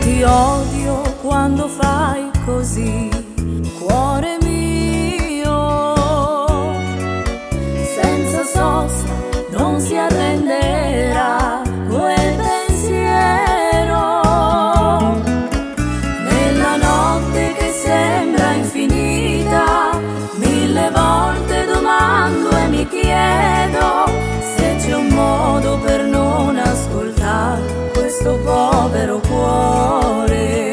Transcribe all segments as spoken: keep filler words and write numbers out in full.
Ti odio quando fai così, cuore mio, senza sosta non si arrenderà quel pensiero. Nella notte che sembra infinita, mille volte domando e mi chiedo se c'è un modo per non ascoltare questo povero cuore,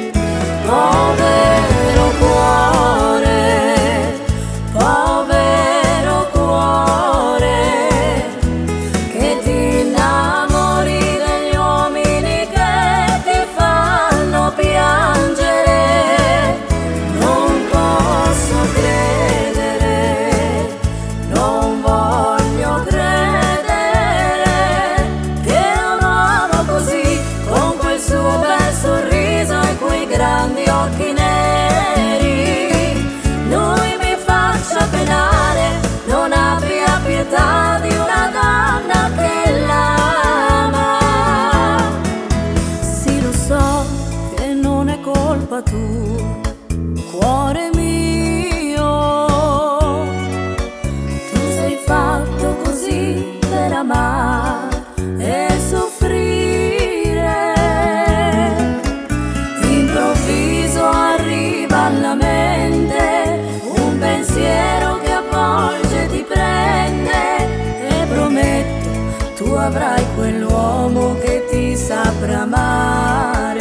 povero cuore, povero cuore, che ti innamori degli uomini che ti fanno piangere. Non posso credere, non voglio credere che un uomo così, con quel suo bel sorriso e quei grandi occhi neri, lui mi faccia penare, non abbia pietà di una donna che l'ama. Sì, lo so che non è colpa tua, cuore mio, tu sei fatto così per amare e soffrire. Improvviso arriva alla mente un pensiero che avvolge e ti prende, e prometto tu avrai quell'uomo che ti saprà amare.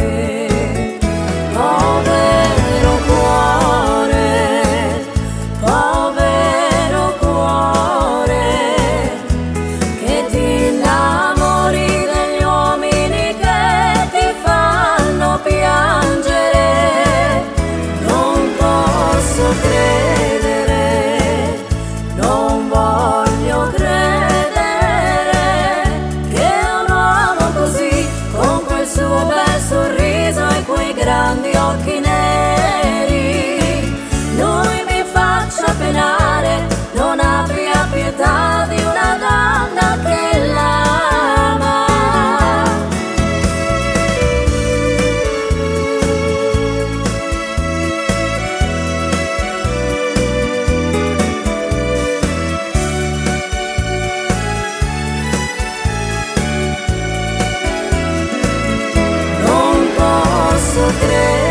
Povero cuore, povero cuore, che ti innamori degli uomini che ti fanno piangere. Non posso credere, non voglio credere che un uomo così, con quel suo bel sorriso e quei grandi occhi neri, lui mi faccia penare, non abbia pietà di una donna che l'ama. Non posso credere,